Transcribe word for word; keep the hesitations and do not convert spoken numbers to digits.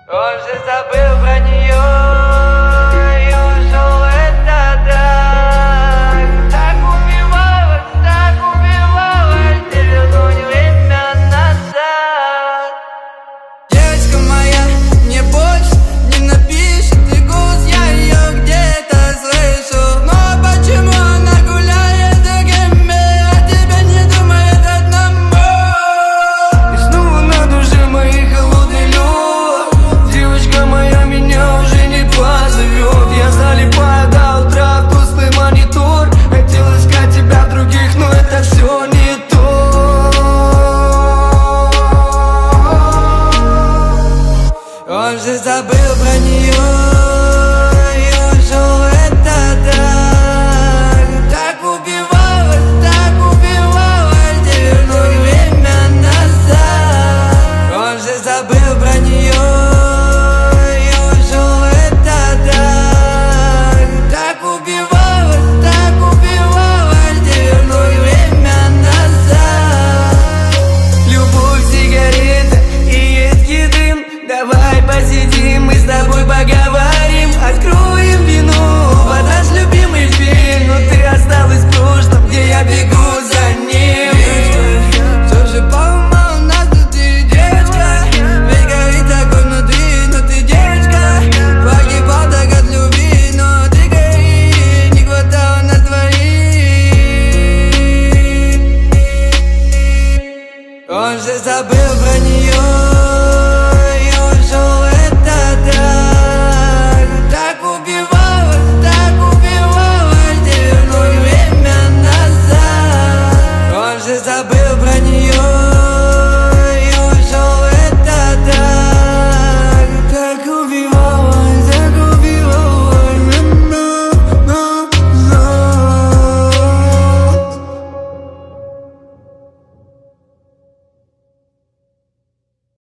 Он же забыл про нее и ушел, это так. Так убивалась, так убивалась, не вернуть время назад. Девочка моя мне больше не напишет, и голос я ее где-то слышу. Но почему она гуляет с другими, а тебя не думает одному? И снова на душе моей холодный лед. Девочка моя меня уже не позовет. Я залипаю до утра в тусклый монитор. Хотел искать тебя в других, но это все не то. Он же забыл про нее и ушел, это так. Так убивалась, так убивалась, не вернуть время назад. Он же забыл про нее и ушел, это так. Так убивалась, так убивалась, не вернуть время назад. Любовь, сигарета и едкий дым. Давай посидим, мы с тобой поговорим. Открой